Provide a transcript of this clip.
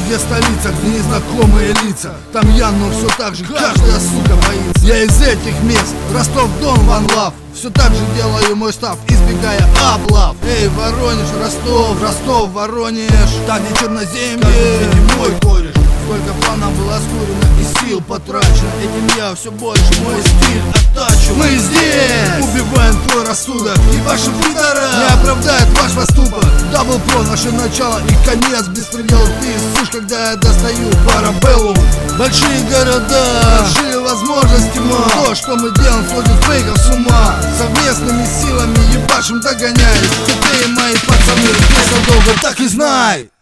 где столица, где незнакомые лица. Там я, но все так же каждая сука боится. Я из этих мест, Ростов-Дон, One Love. Все так же делаю мой став, избегая облав. Эй, Воронеж, Ростов, Ростов, Воронеж. Там где черноземье, не мой кореш. Сколько планов было скурено и сил потрачено. Этим я все больше мой стиль оттачу. Мы здесь убиваем твой рассудок, и ваши пидора не оправдает ваш поступок. Даблпро, наше начало и конец. Беспредел ты слышь, когда я достаю парабеллум. Большие города, большие возможности, то, что мы делаем, сводит фейков с ума. Совместными силами ебашим, догоняем. Ты мои пацаны, ты долго так и знай.